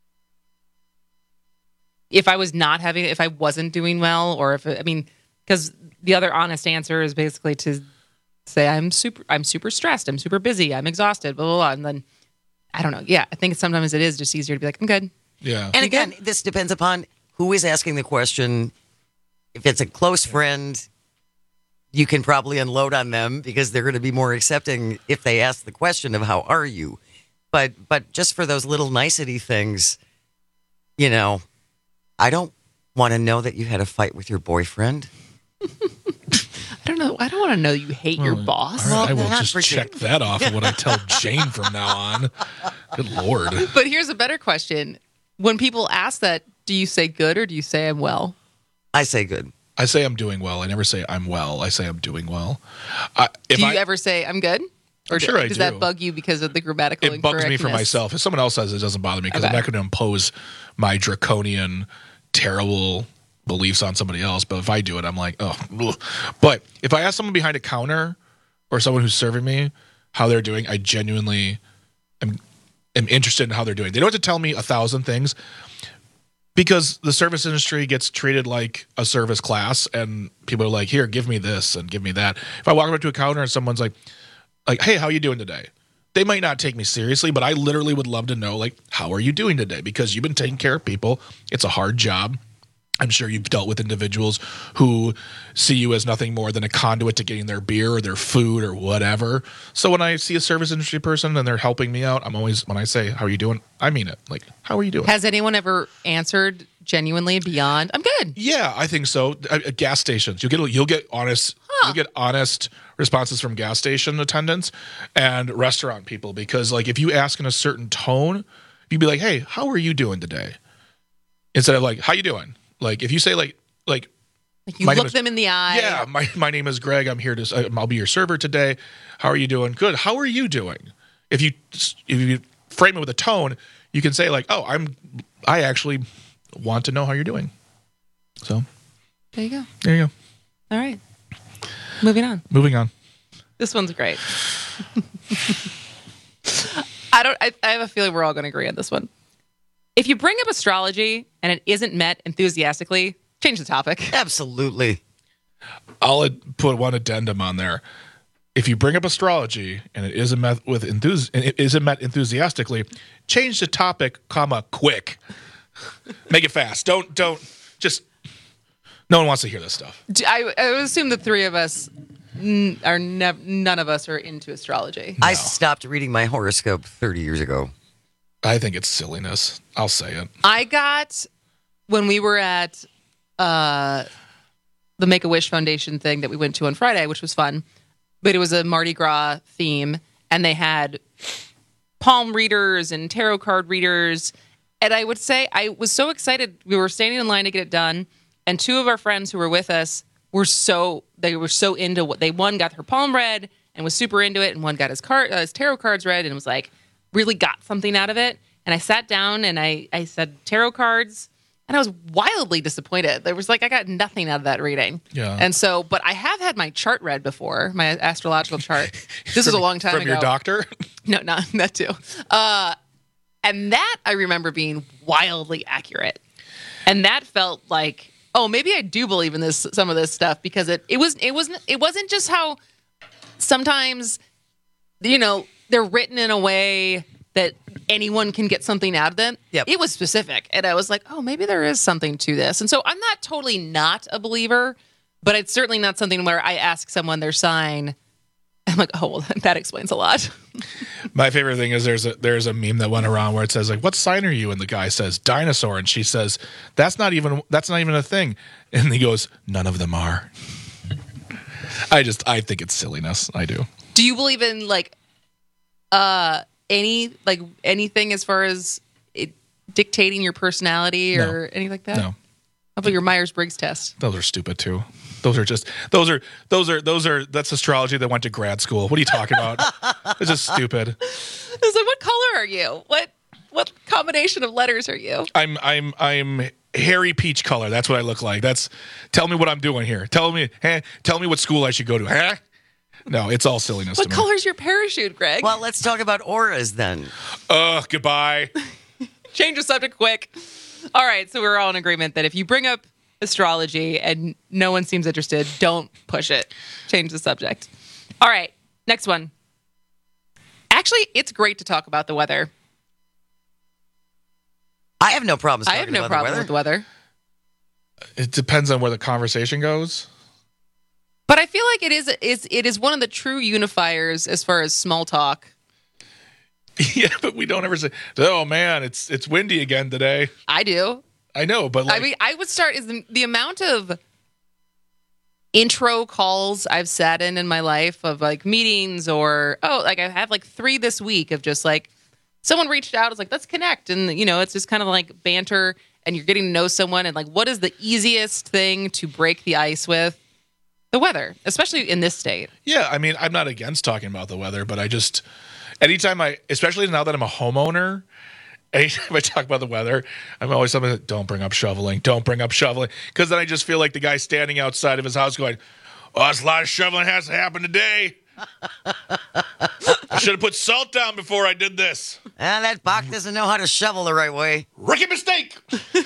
if I wasn't doing well, or because the other honest answer is basically to say I'm super stressed, I'm super busy, I'm exhausted, blah blah blah, and then I don't know. Yeah, I think sometimes it is just easier to be like, I'm good. Yeah. And again, this depends upon who is asking the question. If it's a close friend, you can probably unload on them because they're going to be more accepting if they ask the question of how are you. But just for those little nicety things, you know, I don't want to know that you had a fight with your boyfriend. I don't know. I don't want to know you hate your boss. All right, I will just check that off of what I tell Jane from now on. Good Lord. But here's a better question. When people ask that, do you say good or do you say I'm well? I say good. I say I'm doing well. I never say I'm well. I say I'm doing well. Do you ever say I'm good? Or I'm sure I does do. that bug you because of the grammatical It bugs me for incorrectness? myself. If someone else says it, doesn't bother me because Okay. I'm not going to impose my draconian, terrible beliefs on somebody else. But if I do it, I'm like, oh. Ugh. But if I ask someone behind a counter or someone who's serving me how they're doing, I genuinely am interested in how they're doing. They don't have to tell me 1,000 things because the service industry gets treated like a service class, and people are like, here, give me this and give me that. If I walk up to a counter and someone's like, hey, how are you doing today? They might not take me seriously, but I literally would love to know, like, how are you doing today? Because you've been taking care of people. It's a hard job. I'm sure you've dealt with individuals who see you as nothing more than a conduit to getting their beer or their food or whatever. So when I see a service industry person and they're helping me out, I'm always, when I say, how are you doing? I mean it. Like, how are you doing? Has anyone ever answered genuinely beyond, I'm good? Yeah, I think so. At gas stations, you'll get honest responses from gas station attendants and restaurant people, because like if you ask in a certain tone, you'd be like, "Hey, how are you doing today?" Instead of like, "How you doing?" Like if you say like you look them in the eye. Yeah, my name is Greg. I'm here to I'll be your server today. How are you doing? Good. How are you doing? If you frame it with a tone, you can say like, "Oh, I actually want to know how you're doing." So there you go. There you go. All right. Moving on. This one's great. I have a feeling we're all going to agree on this one. If you bring up astrology and it isn't met enthusiastically, change the topic. Absolutely. I'll put one addendum on there. If you bring up astrology and it isn't met enthusiastically, change the topic, quick. Make it fast. Don't just. No one wants to hear this stuff. I would assume the three of us are none of us are into astrology. I stopped reading my horoscope 30 years ago. I think it's silliness. I'll say it. I got, when we were at the Make-A-Wish Foundation thing that we went to on Friday, which was fun, but it was a Mardi Gras theme, and they had palm readers and tarot card readers, and I would say I was so excited. We were standing in line to get it done, and two of our friends who were with us were so into what one got her palm read and was super into it, and one got his tarot cards read and was like, really got something out of it. And I sat down and I said tarot cards, and I was wildly disappointed. There was I got nothing out of that reading. Yeah. And so, but I have had my chart read before, my astrological chart. This was a long time ago. From your doctor? No, not that too. And that I remember being wildly accurate. And that felt like, oh, maybe I do believe in some of this stuff, because it wasn't just how sometimes, they're written in a way that anyone can get something out of them. Yep. It was specific. And I was like, oh, maybe there is something to this. And so I'm not totally not a believer, but it's certainly not something where I ask someone their sign. I'm like, oh, well, that explains a lot. My favorite thing is there's a meme that went around where it says like, what sign are you? And the guy says dinosaur. And she says, that's not even a thing. And he goes, none of them are. I think it's silliness. I do. Do you believe in anything as far as it dictating your personality or anything like that? No. How about your Myers-Briggs test? Those are stupid too. That's astrology that went to grad school. What are you talking about? It's just stupid. It's like, what color are you? What combination of letters are you? I'm hairy peach color. That's what I look like. Tell me what I'm doing here. Tell me what school I should go to. Huh? No, it's all silliness to me. What color's your parachute, Greg? Well, let's talk about auras then. Goodbye. Change the subject quick. All right, so we're all in agreement that if you bring up astrology and no one seems interested, don't push it. Change the subject. All right, next one. Actually, it's great to talk about the weather. I have no problems talking I have no about problem with the weather. It depends on where the conversation goes. But I feel like it is one of the true unifiers as far as small talk. Yeah, but we don't ever say, "Oh man, it's windy again today." I do. I know, but I would start is the amount of intro calls I've sat in my life of meetings or I have 3 this week of just someone reached out, it's let's connect, and it's just kind of banter, and you're getting to know someone, and what is the easiest thing to break the ice with? the weather, especially in this state. Yeah, I mean, I'm not against talking about the weather, but I just, anytime especially now that I'm a homeowner, anytime I talk about the weather, I'm always something like, don't bring up shoveling. Because then I just feel like the guy standing outside of his house going, oh, there's a lot of shoveling has to happen today. I should have put salt down before I did this. That Bach doesn't know how to shovel the right way. Rookie mistake.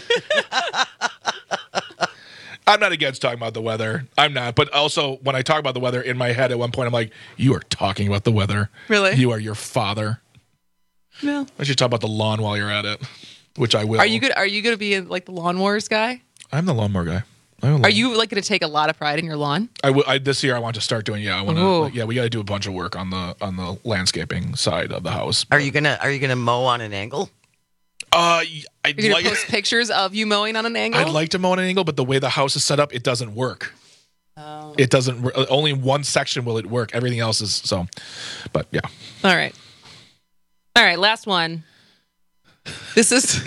I'm not against talking about the weather. I'm not. But also, when I talk about the weather, in my head at one point, I'm like, you are talking about the weather. Really? You are your father. No. I should talk about the lawn while you're at it, which I will. Are you going to be like the Lawn Wars guy? I'm the lawnmower guy. Are you like going to take a lot of pride in your lawn? This year I want to start doing. Yeah, I want to. Yeah, we got to do a bunch of work on the landscaping side of the house. Are you gonna mow on an angle? You're going to post pictures of you mowing on an angle? I'd like to mow on an angle, but the way the house is set up, it doesn't work. Oh. It doesn't. Only one section will it work. Everything else is so. But yeah. All right. Last one. This is.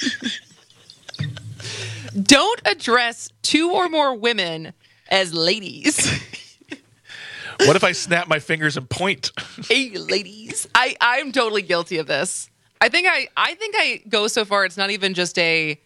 Don't address two or more women as ladies. What if I snap my fingers and point? Hey, ladies. I'm totally guilty of this. I think I go so far. It's not even just a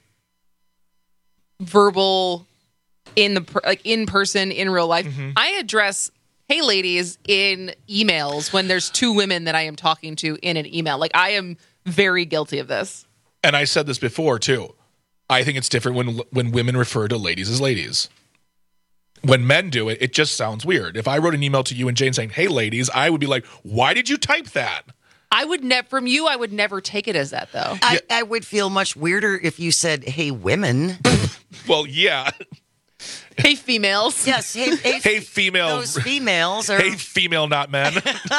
verbal in person in real life. Mm-hmm. I address hey, ladies in emails when there's two women that I am talking to in an email. Like, I am very guilty of this. And I said this before too. I think it's different when women refer to ladies as ladies. When men do it, it just sounds weird. If I wrote an email to you and Jane saying, hey, ladies, I would be like, why did you type that? I would never take it as that, though. I would feel much weirder if you said, hey, women. Well, yeah. Hey, females. Yes. Hey, females. Those females are... Hey, female, not men.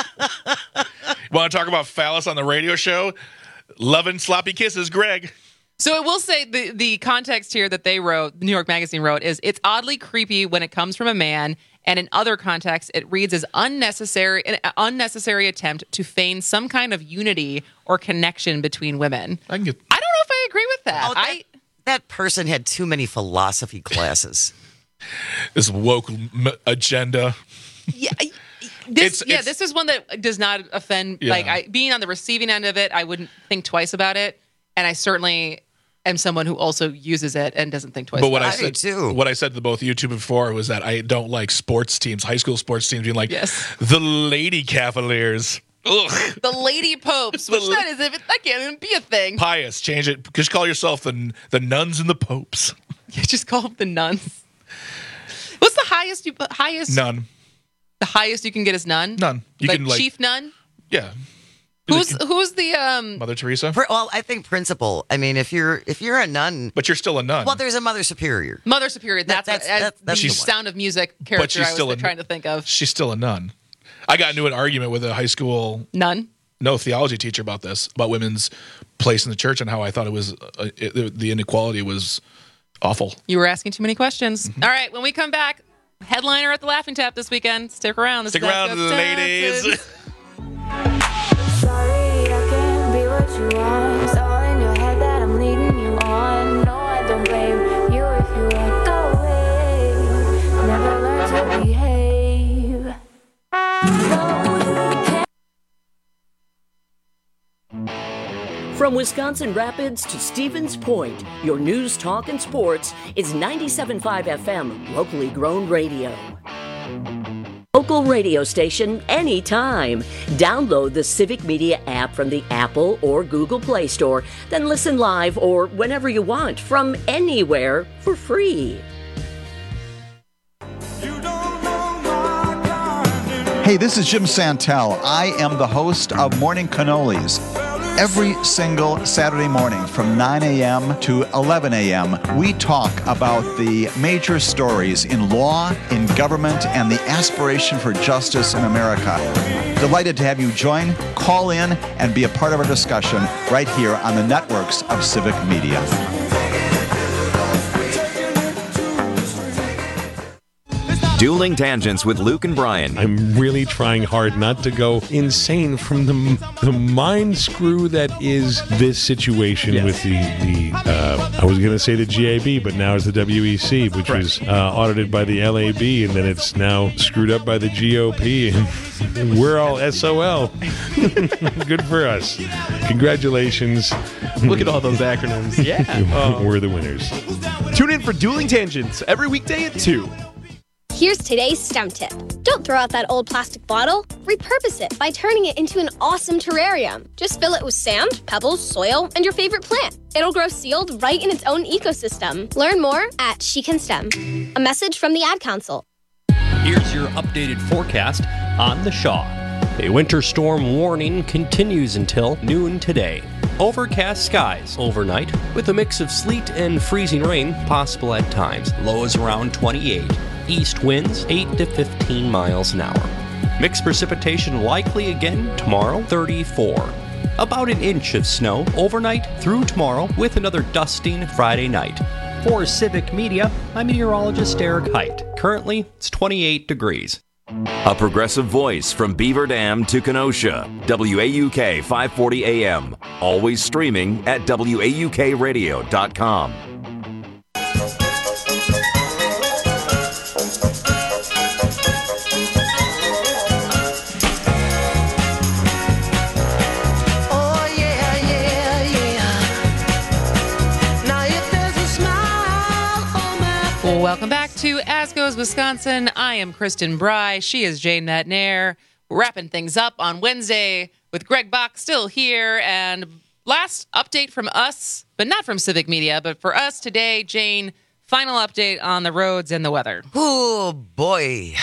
Want to talk about phallus on the radio show? Loving sloppy kisses, Greg. So I will say the context here that they wrote, the New York Magazine wrote, is it's oddly creepy when it comes from a man, and in other contexts, it reads as an unnecessary attempt to feign some kind of unity or connection between women. I don't know if I agree with that. That person had too many philosophy classes. This woke agenda. Yeah. This is one that does not offend. Yeah. Like, being on the receiving end of it, I wouldn't think twice about it. And I certainly am someone who also uses it and doesn't think twice about it. But what I said to both of you two before was that I don't like sports teams, high school sports teams being like, the Lady Cavaliers. Ugh. The Lady Popes, which that can't even be a thing. Pious, change it. Just call yourself the nuns and the popes. Yeah, just call them the nuns. What's the highest? None. The highest you can get is none? None. You like can chief nun? Yeah. Who's the Mother Teresa? Well, I think principal. I mean, if you're a nun, but you're still a nun. Well, there's a Mother Superior. Mother Superior. That's the Sound of Music character I was trying to think of. She's still a nun. I got into an argument with a high school theology teacher about women's place in the church and how I thought it was the inequality was awful. You were asking too many questions. Mm-hmm. All right, when we come back, headliner at the Laughing Tap this weekend. Stick around. Stick around, ladies. Sorry, I can't be what you want. It's all in your head that I'm leading you on. No, I don't blame you if you walk away. Never learn to behave. From Wisconsin Rapids to Stevens Point, your news, talk, and sports is 97.5 FM, locally grown radio. Local radio station anytime. Download the Civic Media app from the Apple or Google Play Store, then listen live or whenever you want from anywhere for free. Hey, this is Jim Santel. I am the host of Morning Cannolis. Every single Saturday morning from 9 a.m. to 11 a.m., we talk about the major stories in law, in government, and the aspiration for justice in America. Delighted to have you join, call in, and be a part of our discussion right here on the networks of Civic Dueling Tangents with Luke and Brian. I'm really trying hard not to go insane from the mind screw that is this situation with the I was going to say the GAB, but now it's the WEC, which was audited by the LAB, and then it's now screwed up by the GOP, and we're all SOL. Good for us. Congratulations. Look at all those acronyms. Yeah. We're the winners. Tune in for Dueling Tangents every weekday at 2. Here's today's STEM tip. Don't throw out that old plastic bottle. Repurpose it by turning it into an awesome terrarium. Just fill it with sand, pebbles, soil, and your favorite plant. It'll grow sealed right in its own ecosystem. Learn more at She Can STEM. A message from the Ad Council. Here's your updated forecast on the Shaw. A winter storm warning continues until noon today. Overcast skies overnight with a mix of sleet and freezing rain possible at times. Lows around 28. East winds 8 to 15 miles an hour. Mixed precipitation likely again tomorrow, 34. About an inch of snow overnight through tomorrow with another dusting Friday night. For Civic Media, I'm meteorologist Eric Height. Currently, it's 28 degrees. A progressive voice from Beaver Dam to Kenosha. WAUK 540 AM. Always streaming at WAUKradio.com. Welcome back to As Goes Wisconsin. I am Kristen Bry. She is Jane Matnair. We're wrapping things up on Wednesday with Greg Bach still here. And last update from us, but not from Civic Media, but for us today, Jane, final update on the roads and the weather. Oh, boy.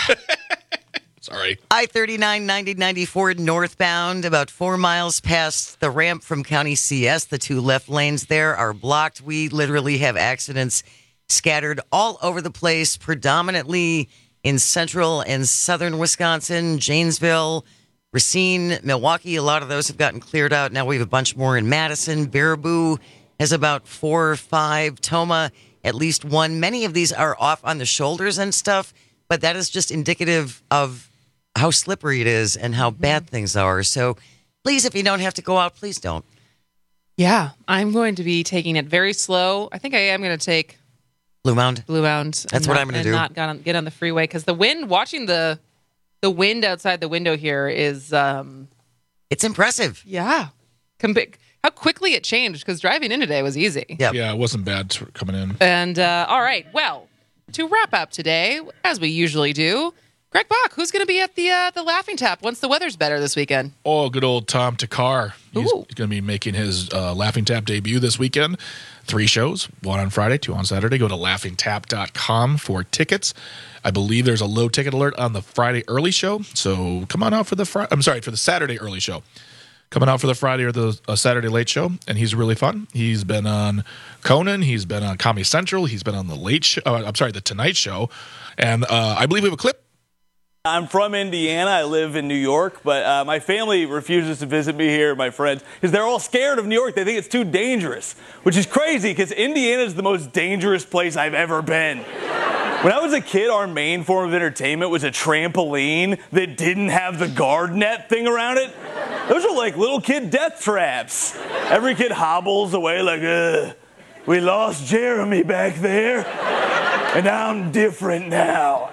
Sorry. I-39, 90-94 northbound, about 4 miles past the ramp from County CS. The two left lanes there are blocked. We literally have accidents scattered all over the place, predominantly in central and southern Wisconsin, Janesville, Racine, Milwaukee. A lot of those have gotten cleared out. Now we have a bunch more in Madison. Baraboo has about 4 or 5. Toma, at least 1. Many of these are off on the shoulders and stuff, but that is just indicative of how slippery it is and how bad things are. So please, if you don't have to go out, please don't. Yeah, I'm going to be taking it very slow. I think I am going to take Blue Mound. That's what I'm going to do. Not get on the freeway because the wind. Watching the wind outside the window here is it's impressive. Yeah, how quickly it changed because driving in today was easy. Yeah, it wasn't bad coming in. And all right, well, to wrap up today, as we usually do, Greg Bach, who's going to be at the Laughing Tap once the weather's better this weekend? Oh, good old Tom Takar. He's going to be making his Laughing Tap debut this weekend. 3 shows, 1 on Friday, 2 on Saturday. Go to laughingtap.com for tickets. I believe there's a low ticket alert on the Friday early show, so come on out for the for the Saturday early show. Coming out for the Friday or the Saturday late show, and he's really fun. He's been on Conan, he's been on Comedy Central, he's been on the the Tonight Show, and I believe we have a clip. I'm from Indiana. I live in New York, but my family refuses to visit me here, my friends, because they're all scared of New York. They think it's too dangerous, which is crazy because Indiana is the most dangerous place I've ever been. When I was a kid, our main form of entertainment was a trampoline that didn't have the guard net thing around it. Those are like little kid death traps. Every kid hobbles away like, we lost Jeremy back there, and I'm different now.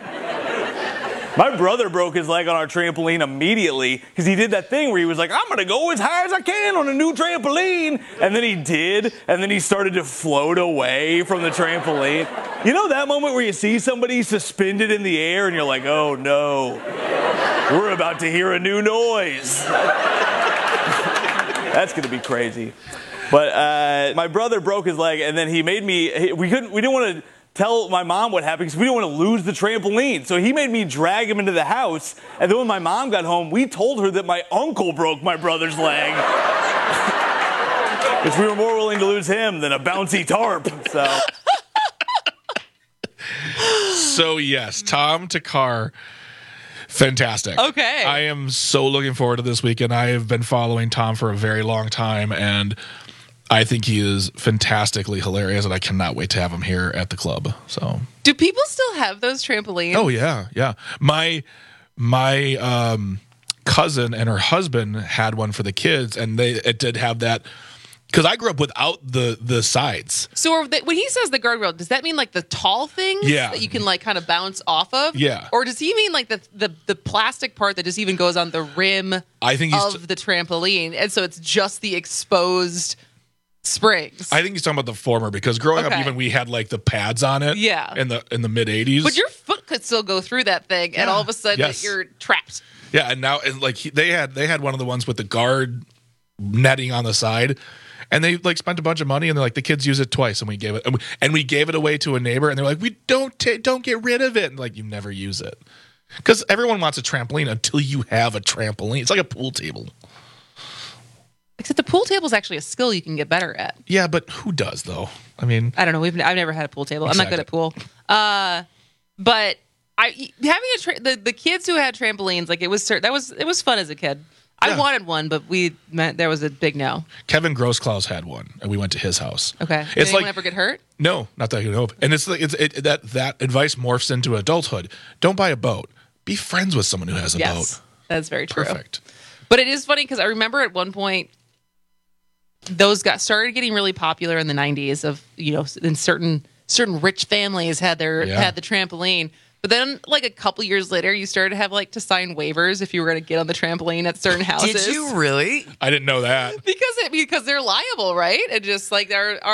My brother broke his leg on our trampoline immediately because he did that thing where he was like, I'm going to go as high as I can on a new trampoline. And then he did, and then he started to float away from the trampoline. You know that moment where you see somebody suspended in the air and you're like, oh no, we're about to hear a new noise. That's going to be crazy. But my brother broke his leg, and then he made me, we didn't want to tell my mom what happened because we didn't want to lose the trampoline. So he made me drag him into the house. And then when my mom got home, we told her that my uncle broke my brother's leg. Because we were more willing to lose him than a bouncy tarp. So yes, Tom Takar, fantastic. Okay. I am so looking forward to this weekend. I have been following Tom for a very long time, and I think he is fantastically hilarious, and I cannot wait to have him here at the club. So, do people still have those trampolines? Oh yeah. My cousin and her husband had one for the kids, and it did have that. Because I grew up without the sides. So when he says the guardrail, does that mean like the tall things that you can like kind of bounce off of? Yeah. Or does he mean like the plastic part that just even goes on the rim of the trampoline, and so it's just the exposed springs? I think he's talking about the former, because growing up, even we had like the pads on it. Yeah. In the mid '80s. But your foot could still go through that thing, and all of a sudden you're trapped. Yeah, and now they had one of the ones with the guard netting on the side. And they like spent a bunch of money, and they're like, the kids use it twice, and we gave it away to a neighbor, and they're like, we don't get rid of it, and like, you never use it, because everyone wants a trampoline until you have a trampoline. It's like a pool table. Except the pool table is actually a skill you can get better at. Yeah, but who does though? I mean, I don't know. I've never had a pool table. Exactly. I'm not good at pool. But having the kids who had trampolines, like it was fun as a kid. I wanted one, but there was a big no. Kevin Grossklaus had one, and we went to his house. Okay. Did anyone ever get hurt? No, not that I can hope. And that advice morphs into adulthood. Don't buy a boat. Be friends with someone who has a boat. That's very true. Perfect. But it is funny because I remember at one point those started getting really popular in the 90s. Of in certain rich families had the trampoline. But then, like a couple years later, you started to have to sign waivers if you were going to get on the trampoline at certain houses. Did you really? I didn't know that. Because they're liable, right? And just like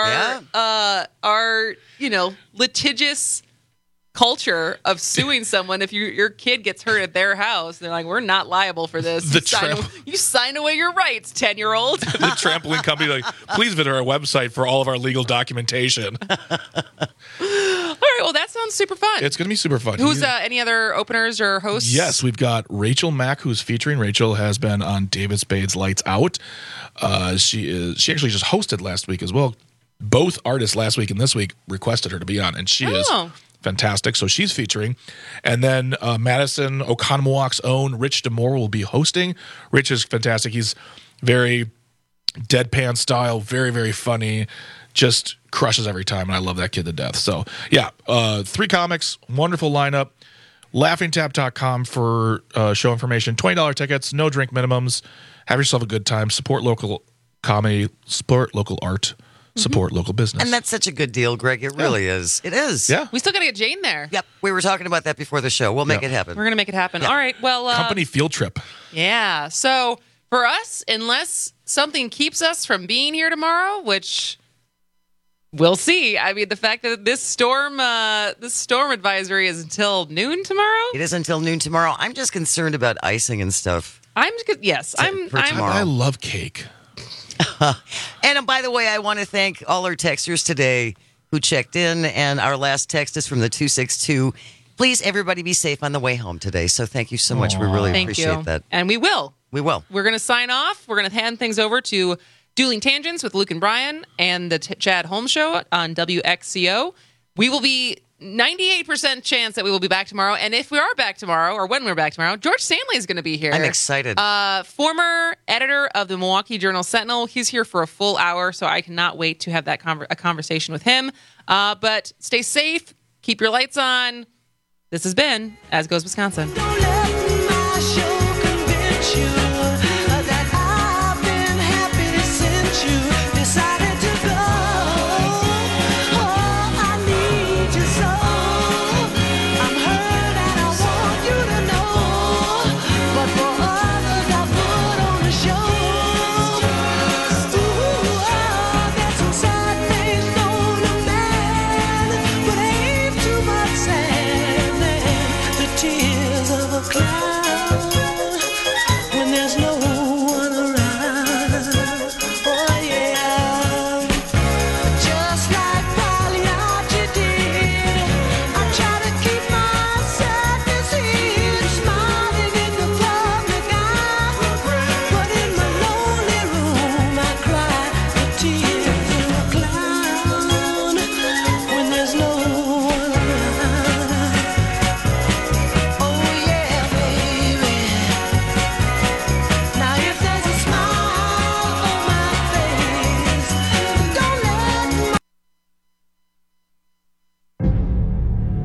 our litigious culture of suing someone if your kid gets hurt at their house. They're like, we're not liable for this. You sign away your rights, 10-year-old. The trampoline company like, please visit our website for all of our legal documentation. All right, well, that sounds super fun. It's going to be super fun. Who's any other openers or hosts? Yes, we've got Rachel Mack, who's featuring. Rachel has been on David Spade's Lights Out. She actually just hosted last week as well. Both artists last week and this week requested her to be on, and she is fantastic. So she's featuring. And then Madison Oconomowoc own Rich DeMore will be hosting. Rich is fantastic. He's very deadpan style, very, very funny. Just crushes every time, and I love that kid to death. So, yeah, 3 comics, wonderful lineup. LaughingTap.com for show information. $20 tickets, no drink minimums. Have yourself a good time. Support local comedy, support local art, support local business. And that's such a good deal, Greg. It really is. It is. Yeah. We still got to get Jane there. Yep. We were talking about that before the show. We'll make it happen. We're going to make it happen. Yeah. All right. Well, company field trip. Yeah. So for us, unless something keeps us from being here tomorrow, which we'll see. I mean, the fact that this storm advisory is until noon tomoror. It is until noon tomorrow. I'm just concerned about icing and stuff. I'm I love cake. And by the way, I want to thank all our texters today who checked in. And our last text is from the 262. Please, everybody, be safe on the way home today. So thank you so much. We really appreciate that. And we will. We will. We're going to sign off. We're going to hand things over to Dueling Tangents with Luke and Brian and the Chad Holmes Show on WXCO. We will be 98% chance that we will be back tomorrow. And if we are back tomorrow, or when we're back tomorrow, George Stanley is going to be here. I'm excited. Former editor of the Milwaukee Journal-Sentinel. He's here for a full hour, so I cannot wait to have that a conversation with him. But stay safe. Keep your lights on. This has been As Goes Wisconsin.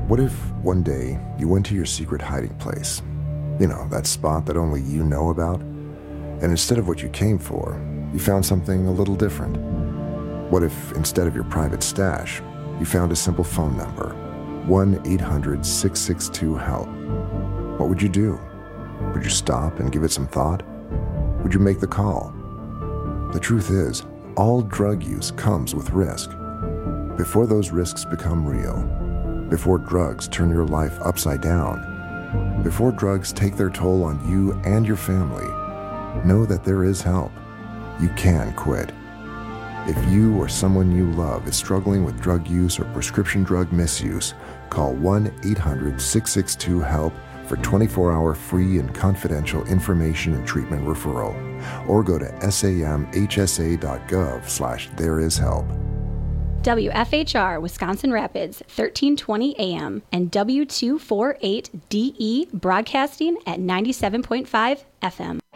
What if one day you went to your secret hiding place? You know, that spot that only you know about? And instead of what you came for, you found something a little different. What if instead of your private stash, you found a simple phone number, 1-800-662-HELP? What would you do? Would you stop and give it some thought? Would you make the call? The truth is, all drug use comes with risk. Before those risks become real, before drugs turn your life upside down, before drugs take their toll on you and your family, know that there is help. You can quit. If you or someone you love is struggling with drug use or prescription drug misuse, call 1-800-662-HELP for 24-hour free and confidential information and treatment referral, or go to samhsa.gov/thereishelp. WFHR Wisconsin Rapids, 1320 AM, and W248DE broadcasting at 97.5 FM.